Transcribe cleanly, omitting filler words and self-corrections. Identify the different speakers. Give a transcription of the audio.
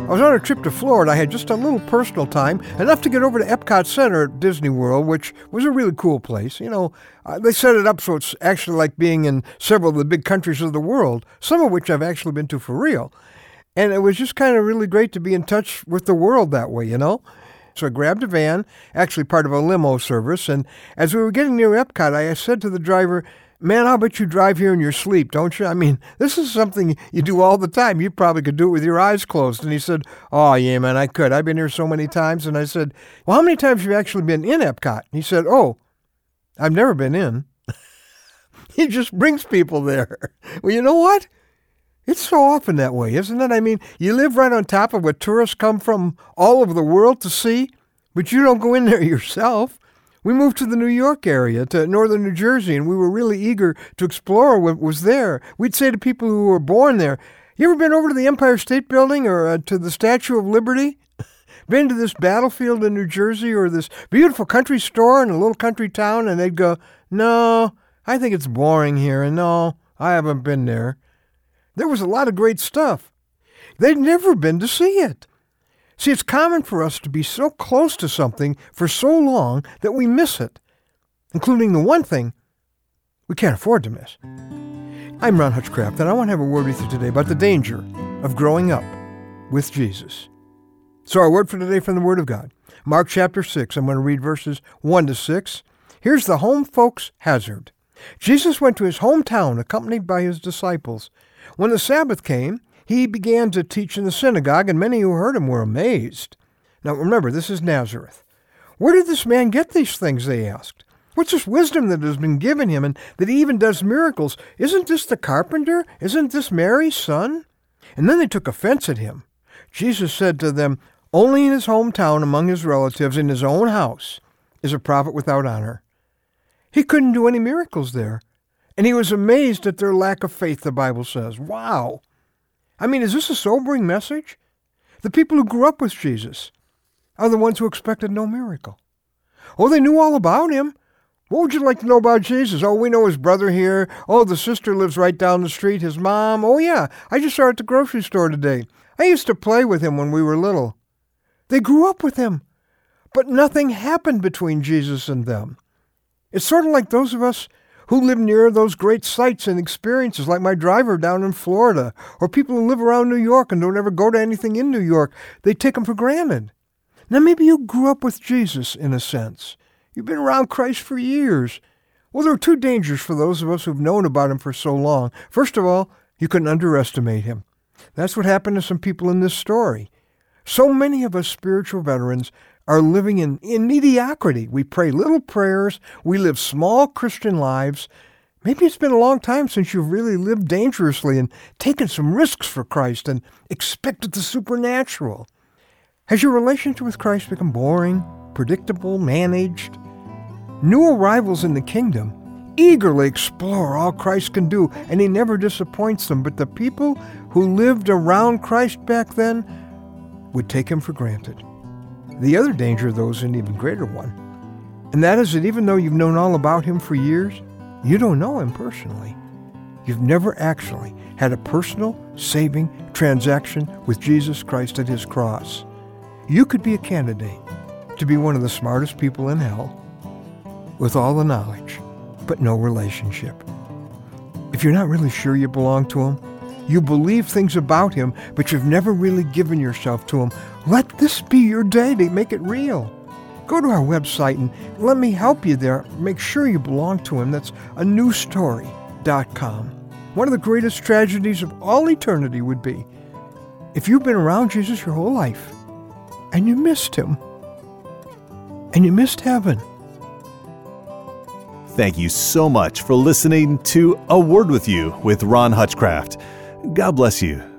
Speaker 1: I was on a trip to Florida. I had just a little personal time, enough to get over to Epcot Center at Disney World, which was a really cool place. They set it up so it's actually like being in several of the big countries of the world, some of which I've actually been to for real. And it was just kind of really great to be in touch with the world that way, So I grabbed a van, actually part of a limo service, and as we were getting near Epcot, I said to the driver, "Man, how about you drive here in your sleep, don't you? I mean, this is something you do all the time. You probably could do it with your eyes closed." And he said, "Oh, yeah, man, I could. I've been here so many times." And I said, "Well, how many times have you actually been in Epcot?" And he said, "Oh, I've never been in." He just brings people there. Well, you know what? It's so often that way, isn't it? I mean, you live right on top of what tourists come from all over the world to see, but you don't go in there yourself. We moved to the New York area, to northern New Jersey, and we were really eager to explore what was there. We'd say to people who were born there, "You ever been over to the Empire State Building or to the Statue of Liberty? Been to this battlefield in New Jersey or this beautiful country store in a little country town?" And they'd go, "No, I think it's boring here, and no, I haven't been there." There was a lot of great stuff. They'd never been to see it. See, it's common for us to be so close to something for so long that we miss it, including the one thing we can't afford to miss. I'm Ron Hutchcraft, and I want to have a word with you today about the danger of growing up with Jesus. So our word for today from the Word of God, Mark chapter 6. I'm going to read verses 1 to 6. Here's the home folks' hazard. Jesus went to his hometown accompanied by his disciples. When the Sabbath came, he began to teach in the synagogue, and many who heard him were amazed. Now remember, this is Nazareth. "Where did this man get these things?" they asked. "What's this wisdom that has been given him, and that he even does miracles? Isn't this the carpenter? Isn't this Mary's son?" And then they took offense at him. Jesus said to them, "Only in his hometown, among his relatives, in his own house, is a prophet without honor." He couldn't do any miracles there. And he was amazed at their lack of faith, the Bible says. Wow. I mean, is this a sobering message? The people who grew up with Jesus are the ones who expected no miracle. Oh, they knew all about him. What would you like to know about Jesus? Oh, we know his brother here. Oh, the sister lives right down the street. His mom. Oh, yeah, I just saw her at the grocery store today. I used to play with him when we were little. They grew up with him. But nothing happened between Jesus and them. It's sort of like those of us who live near those great sights and experiences, like my driver down in Florida, or people who live around New York and don't ever go to anything in New York. They take them for granted. Now, maybe you grew up with Jesus in a sense. You've been around Christ for years. Well, there are two dangers for those of us who've known about him for so long. First of all, you can underestimate him. That's what happened to some people in this story. So many of us spiritual veterans are living in mediocrity. We pray little prayers. We live small Christian lives. Maybe it's been a long time since you've really lived dangerously and taken some risks for Christ and expected the supernatural. Has your relationship with Christ become boring, predictable, managed? New arrivals in the kingdom eagerly explore all Christ can do, and he never disappoints them. But the people who lived around Christ back then would take him for granted. The other danger, though, is an even greater one. And that is that even though you've known all about him for years, you don't know him personally. You've never actually had a personal, saving transaction with Jesus Christ at his cross. You could be a candidate to be one of the smartest people in hell with all the knowledge, but no relationship. If you're not really sure you belong to him, you believe things about him, but you've never really given yourself to him, let this be your day to make it real. Go to our website and let me help you there. Make sure you belong to him. That's anewstory.com. One of the greatest tragedies of all eternity would be if you've been around Jesus your whole life and you missed him and you missed heaven.
Speaker 2: Thank you so much for listening to A Word With You with Ron Hutchcraft. God bless you.